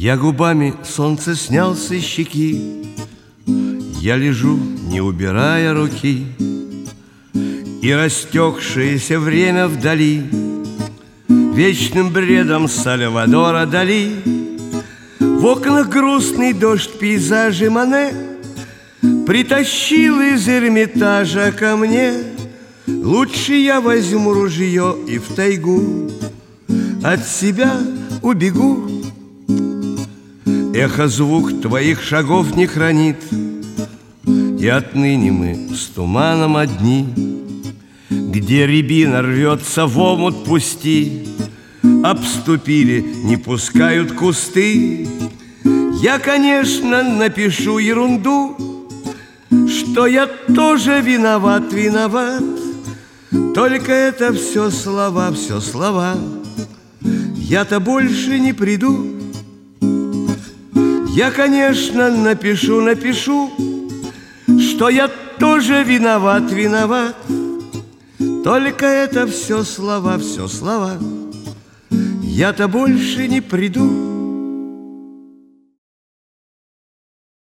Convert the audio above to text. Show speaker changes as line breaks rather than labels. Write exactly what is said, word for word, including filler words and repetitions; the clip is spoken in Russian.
Я губами солнце снял с щеки, я лежу, не убирая руки, и растекшееся время вдали вечным бредом Сальвадора Дали. В окнах грустный дождь пейзажи Мане притащил из Эрмитажа ко мне. Лучше я возьму ружье и в тайгу от себя убегу. Эхо звук твоих шагов не хранит, и отныне мы с туманом одни. Где рябина рвется в омут, пусти, обступили, не пускают кусты. Я, конечно, напишу ерунду, что я тоже виноват, виноват. Только это все слова, все слова. Я-то больше не приду. Я, конечно, напишу, напишу, что я тоже виноват, виноват. Только это все слова, все слова. Я-то больше не приду.